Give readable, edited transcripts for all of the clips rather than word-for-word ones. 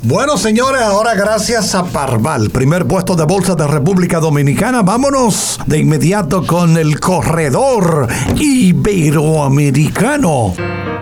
Bueno, señores, ahora gracias a Parval, primer puesto de bolsa de República Dominicana, vámonos de inmediato con el corredor iberoamericano.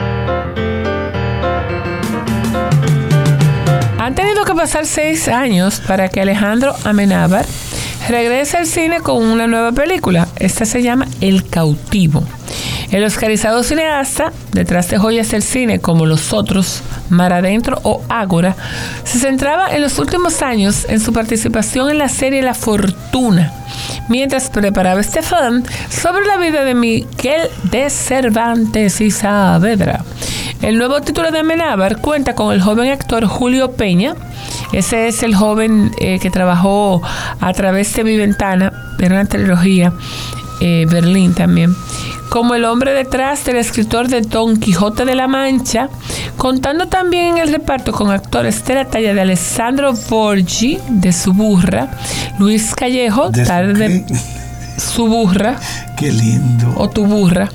Han tenido que pasar 6 años para que Alejandro Amenábar regrese al cine con una nueva película. Esta se llama El Cautivo. El oscarizado cineasta, detrás de joyas del cine como Los Otros, Mar Adentro o Ágora, se centraba en los últimos años en su participación en la serie La Fortuna, mientras preparaba este film sobre la vida de Miguel de Cervantes y Saavedra. El nuevo título de Amenábar cuenta con el joven actor Julio Peña. Ese es el joven que trabajó A Través de mi Ventana, en una trilogía, Berlín también, como el hombre detrás del escritor de Don Quijote de la Mancha, contando también en el reparto con actores de la talla de Alessandro Borghi, de Suburra, Luis Callejo, tarde Suburra. Qué lindo. O Tu Burra.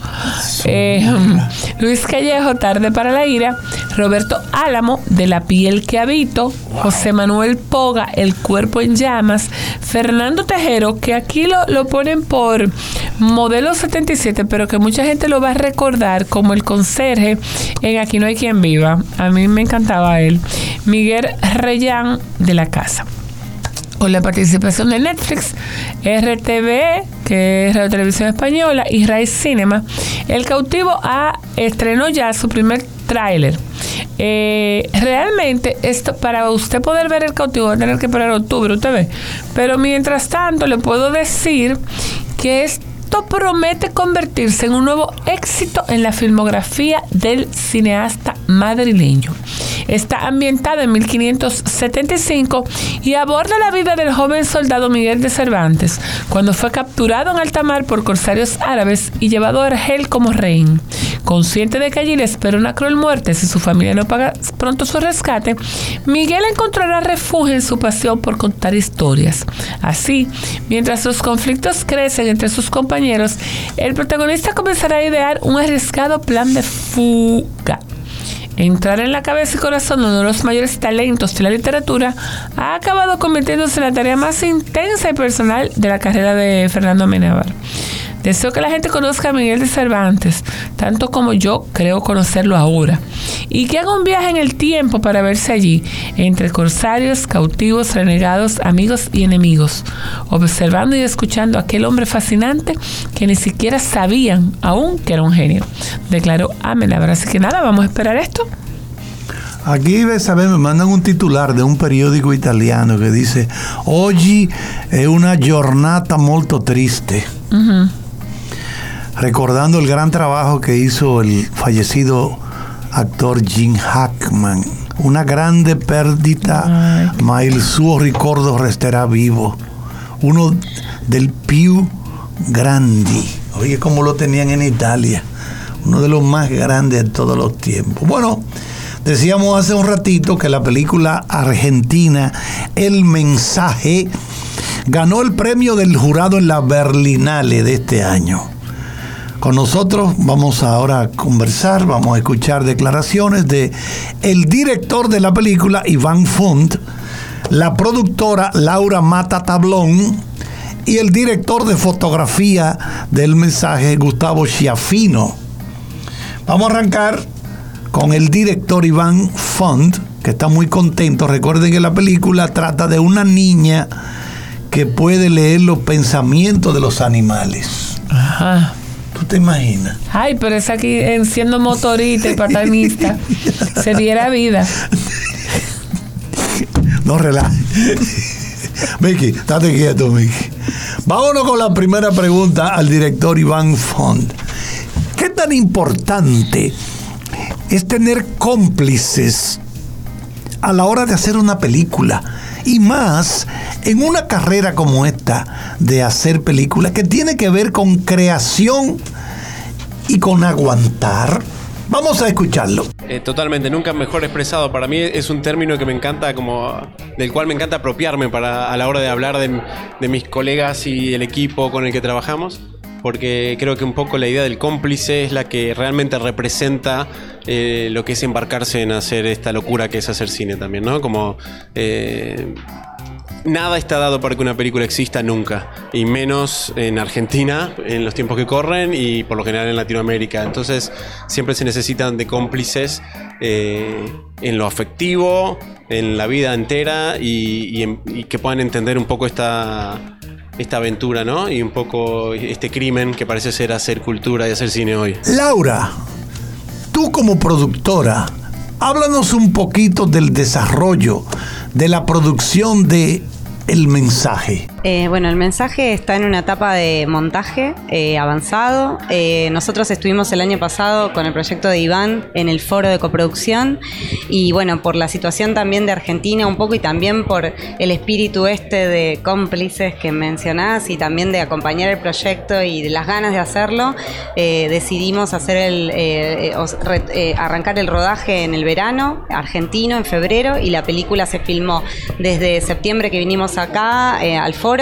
Luis Callejo, Tarde para la Ira. Roberto Álamo, De la Piel que Habito. Wow. José Manuel Poga, El Cuerpo en Llamas. Fernando Tejero, que aquí lo ponen por modelo 77, pero que mucha gente lo va a recordar como el conserje en Aquí no hay quien viva. A mí me encantaba él. Miguel Reyán, de La Casa. Con la participación de Netflix, RTV, que es Radio Televisión Española, y Rai Cinema, El Cautivo estrenó ya su primer tráiler. Realmente, esto, para usted poder ver El Cautivo, va a tener que esperar octubre, usted ve. Pero mientras tanto, le puedo decir que esto promete convertirse en un nuevo éxito en la filmografía del cineasta madrileño. Está ambientada en 1575 y aborda la vida del joven soldado Miguel de Cervantes, cuando fue capturado en alta mar por corsarios árabes y llevado a Argel como rehén. Consciente de que allí le espera una cruel muerte si su familia no paga pronto su rescate, Miguel encontrará refugio en su pasión por contar historias. Así, mientras los conflictos crecen entre sus compañeros, el protagonista comenzará a idear un arriesgado plan de fuga. Entrar en la cabeza y corazón de uno de los mayores talentos de la literatura ha acabado convirtiéndose en la tarea más intensa y personal de la carrera de Fernando Amenábar. Deseo que la gente conozca a Miguel de Cervantes, tanto como yo creo conocerlo ahora, y que haga un viaje en el tiempo para verse allí, entre corsarios, cautivos, renegados, amigos y enemigos, observando y escuchando a aquel hombre fascinante que ni siquiera sabían aún que era un genio, declaró Amenábar. Así que nada, vamos a esperar esto. Aquí, ¿sabes? Me mandan un titular de un periódico italiano que dice: oggi è una giornata molto triste. Uh-huh. Recordando el gran trabajo que hizo el fallecido actor Gene Hackman. Una grande perdita, ma il suo ricordo resterà vivo. Uno del più grandi. Oye, como lo tenían en Italia. Uno de los más grandes de todos los tiempos. Bueno, decíamos hace un ratito que la película argentina El Mensaje ganó el premio del jurado en la Berlinale de este año. Con nosotros vamos ahora a conversar, vamos a escuchar declaraciones de el director de la película, Iván Font, la productora Laura Mata Tablón y el director de fotografía del Mensaje, Gustavo Schiaffino. Vamos a arrancar con el director Iván Font, que está muy contento. Recuerden que la película trata de una niña que puede leer los pensamientos de los animales. Ajá. ¿Tú te imaginas? Ay, pero es aquí siendo motorista y patanista. Se diera vida. No relajes. Miki, estate quieto, Miki. Vámonos con la primera pregunta al director Iván Font. ¿Qué tan importante es tener cómplices a la hora de hacer una película? Y más en una carrera como esta de hacer películas que tiene que ver con creación y con aguantar. Vamos a escucharlo. Totalmente, nunca mejor expresado. Para mí es un término que me encanta, del cual me encanta apropiarme a la hora de hablar de mis colegas y el equipo con el que trabajamos. porque creo que un poco la idea del cómplice es la que realmente representa lo que es embarcarse en hacer esta locura que es hacer cine también, ¿no? Como nada está dado para que una película exista nunca, y menos en Argentina, en los tiempos que corren, y por lo general en Latinoamérica. Entonces siempre se necesitan de cómplices en lo afectivo, en la vida entera, y que puedan entender un poco esta aventura, ¿no? Y un poco este crimen que parece ser hacer cultura y hacer cine hoy. Laura, tú como productora, háblanos un poquito del desarrollo de la producción de El Mensaje. Bueno, El Mensaje está en una etapa de montaje avanzado. Nosotros estuvimos el año pasado con el proyecto de Iván en el foro de coproducción, y bueno, por la situación también de Argentina un poco, y también por el espíritu de cómplices que mencionás, y también de acompañar el proyecto y de las ganas de hacerlo, decidimos hacer arrancar el rodaje en el verano argentino, en febrero, y la película se filmó desde septiembre que vinimos acá al foro.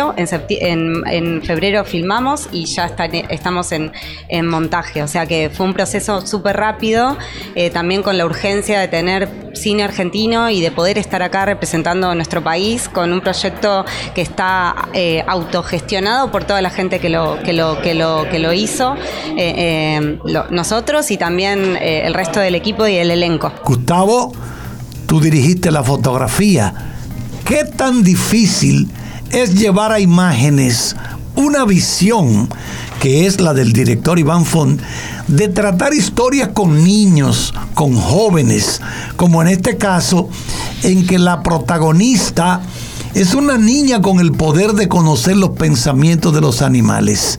En febrero filmamos y ya estamos en montaje, o sea que fue un proceso súper rápido, también con la urgencia de tener cine argentino y de poder estar acá representando nuestro país con un proyecto que está autogestionado por toda la gente que lo hizo, nosotros y también el resto del equipo y el elenco. Gustavo, tú dirigiste la fotografía. ¿Qué tan difícil es llevar a imágenes una visión, que es la del director Iván Font, de tratar historias con niños, con jóvenes, como en este caso, en que la protagonista es una niña con el poder de conocer los pensamientos de los animales?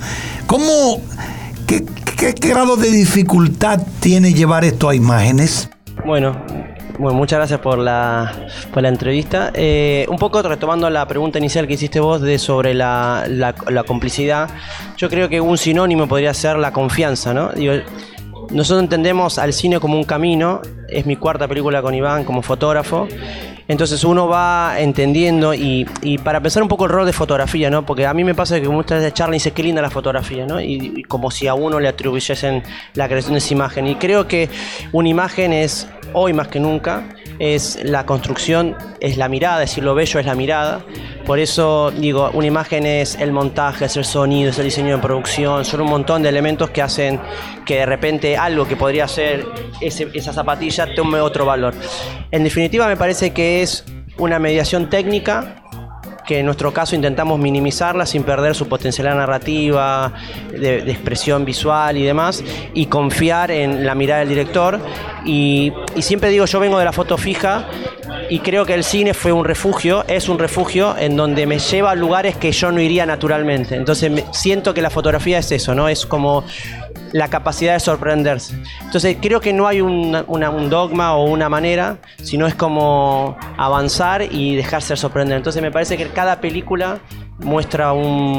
¿Qué grado de dificultad tiene llevar esto a imágenes? Bueno, muchas gracias por la entrevista. Un poco retomando la pregunta inicial que hiciste vos sobre la complicidad, yo creo que un sinónimo podría ser la confianza, ¿no? Digo, nosotros entendemos al cine como un camino, es mi cuarta película con Iván como fotógrafo, entonces uno va entendiendo y para pensar un poco el rol de fotografía, ¿no? Porque a mí me pasa que muchas veces Charlie dice qué linda la fotografía, ¿no? Y como si a uno le atribuyesen la creación de esa imagen, y creo que una imagen es, hoy más que nunca, es la construcción, es la mirada, es decir, lo bello es la mirada. Por eso digo, una imagen es el montaje, es el sonido, es el diseño de producción, son un montón de elementos que hacen que de repente algo que podría ser esa zapatilla tome otro valor. En definitiva, me parece que es una mediación técnica que en nuestro caso intentamos minimizarla sin perder su potencialidad narrativa, de expresión visual y demás, y confiar en la mirada del director. Y siempre digo, yo vengo de la foto fija y creo que el cine es un refugio en donde me lleva a lugares que yo no iría naturalmente. Entonces siento que la fotografía es eso, ¿no? Es como la capacidad de sorprenderse. Entonces creo que no hay un dogma o una manera, sino es como avanzar y dejarse sorprender. Entonces me parece que cada película muestra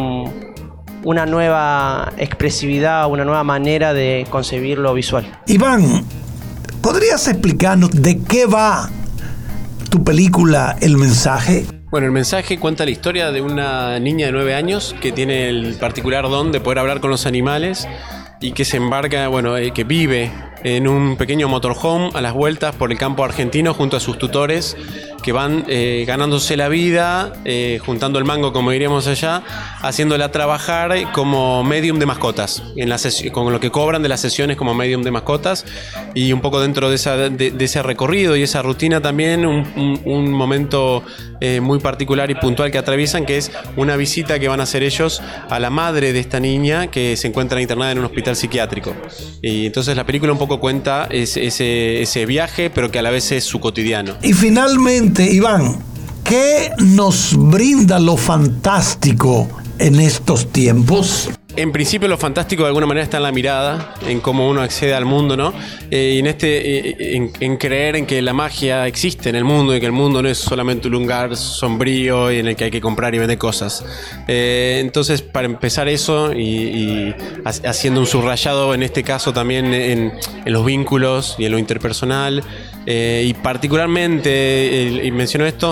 una nueva expresividad, una nueva manera de concebir lo visual. Iván, ¿podrías explicarnos de qué va tu película El Mensaje? Bueno, El Mensaje cuenta la historia de una niña de 9 años que tiene el particular don de poder hablar con los animales, y que se embarca, que vive en un pequeño motorhome a las vueltas por el campo argentino junto a sus tutores, que van ganándose la vida, juntando el mango, como diríamos allá, haciéndola trabajar como medium de mascotas, con lo que cobran de las sesiones como medium de mascotas. Y un poco dentro de ese recorrido y esa rutina también un momento muy particular y puntual que atraviesan, que es una visita que van a hacer ellos a la madre de esta niña que se encuentra internada en un hospital psiquiátrico. Y entonces la película un poco cuenta ese viaje, pero que a la vez es su cotidiano. Y finalmente, Iván, ¿qué nos brinda lo fantástico en estos tiempos? En principio lo fantástico de alguna manera está en la mirada, en cómo uno accede al mundo, ¿no? Y en creer en que la magia existe en el mundo y que el mundo no es solamente un lugar sombrío y en el que hay que comprar y vender cosas. Entonces, para empezar eso y haciendo un subrayado en este caso también en los vínculos y en lo interpersonal, y particularmente, y menciono esto,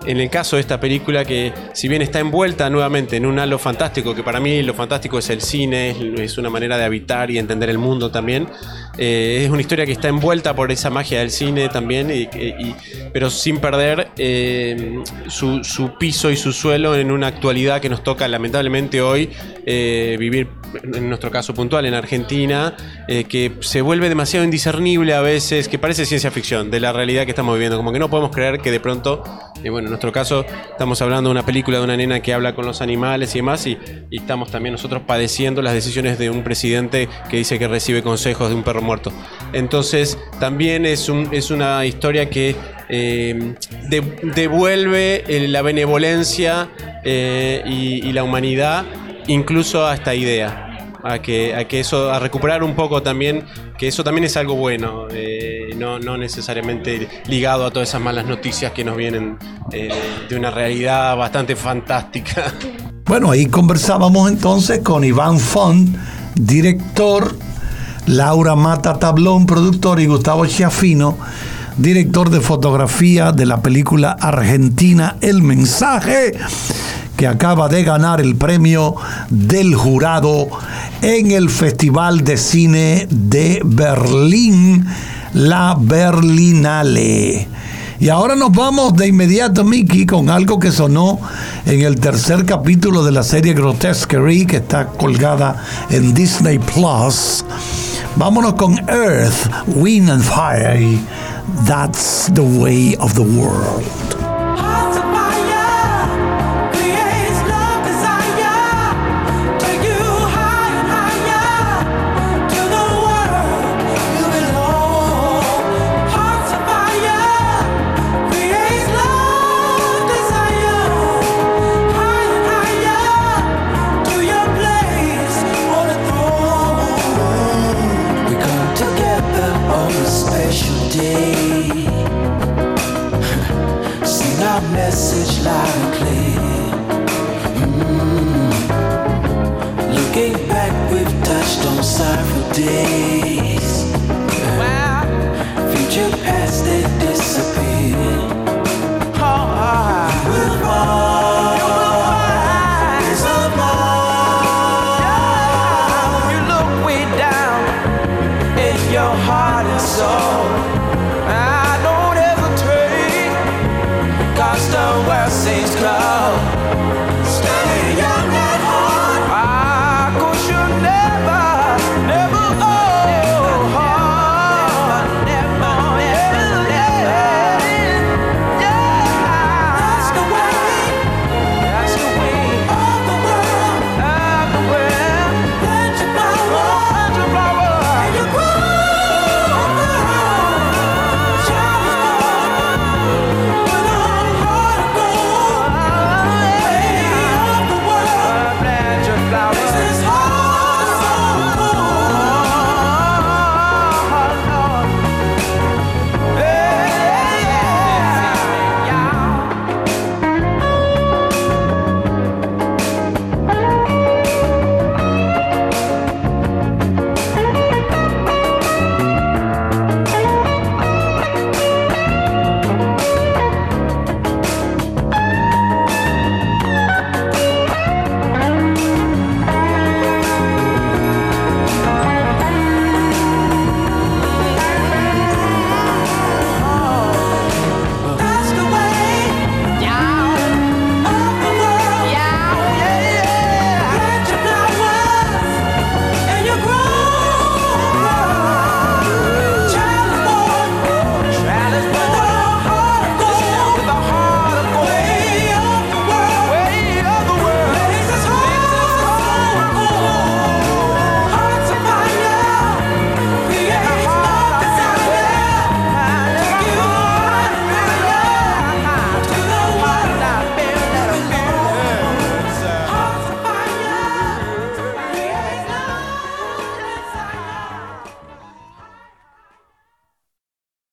en el caso de esta película, que si bien está envuelta nuevamente en un halo fantástico, que para mí lo fantástico es el cine, es una manera de habitar y entender el mundo también, es una historia que está envuelta por esa magia del cine también, pero sin perder su piso y su suelo en una actualidad que nos toca lamentablemente hoy vivir, en nuestro caso puntual, en Argentina, que se vuelve demasiado indiscernible a veces, que parece ciencia ficción de la realidad que estamos viviendo, como que no podemos creer que de pronto, bueno, en nuestro caso estamos hablando de una película de una nena que habla con los animales y demás, y estamos también nosotros padeciendo las decisiones de un presidente que dice que recibe consejos de un perro muerto. Entonces también es una historia que devuelve la benevolencia y la humanidad incluso a esta idea, a recuperar un poco también, que eso también es algo bueno, no necesariamente ligado a todas esas malas noticias que nos vienen de una realidad bastante fantástica. Bueno, ahí conversábamos entonces con Iván Font, director, Laura Mata Tablón, productor, y Gustavo Schiaffino, director de fotografía de la película argentina El Mensaje, que acaba de ganar el premio del jurado en el Festival de Cine de Berlín, la Berlinale. Y ahora nos vamos de inmediato, Miki, con algo que sonó en el tercer capítulo de la serie Grotesquerie, que está colgada en Disney Plus. Vámonos con Earth, Wind and Fire. That's the way of the world. Message loud and clear. Looking back, we've touched on several days. Future past, they disappear. We'll rise above. You look way down in your heart and soul. The world seems close. Stay young.